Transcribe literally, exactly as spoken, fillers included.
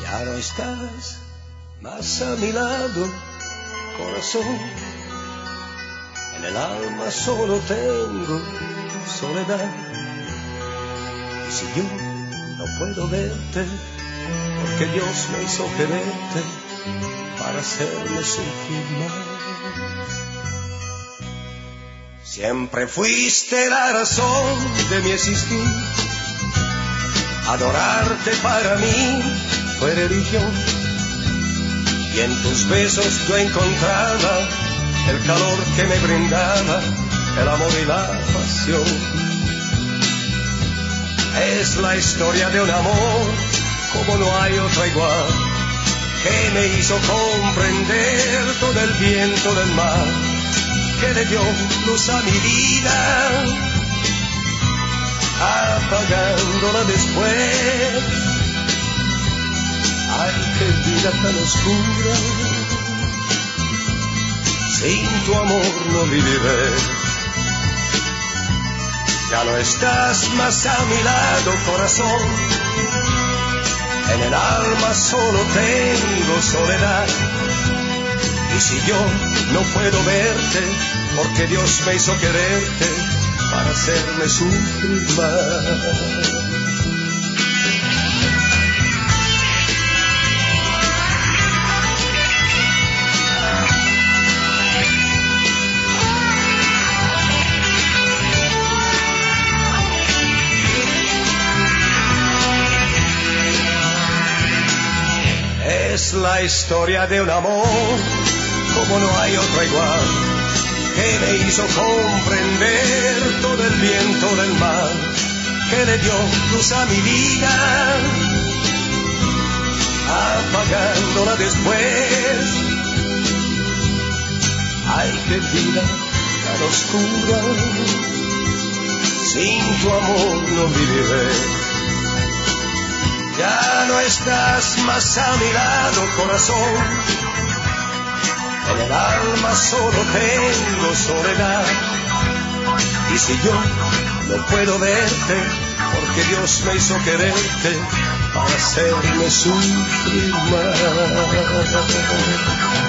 Ya no estás más a mi lado, corazón. En el alma solo tengo soledad. Y si yo no puedo verte, porque Dios me hizo quererte para hacerme sufrir más. Siempre fuiste la razón de mi existir. Adorarte para mí fue religión. Y en tus besos yo encontraba el calor que me brindaba el amor y la pasión. Es la historia de un amor como no hay otra igual, que me hizo comprender todo el viento del mar, que le dio luz a mi vida, apagándola después. Ay, qué vida tan oscura, sin tu amor no viviré. Ya no estás más a mi lado, corazón. En el alma solo tengo soledad. Y si yo no puedo verte, porque Dios me hizo quererte para hacerme sufrir más. Es la historia de un amor como no hay otro igual, que me hizo comprender todo el viento del mar, que le dio luz a mi vida, apagándola después. Ay, qué vida tan oscura, sin tu amor no viviré. Ya no estás más a mi lado, corazón. En el alma solo tengo soledad. Y si yo no puedo verte, porque Dios me hizo quererte para hacerme sufrir más.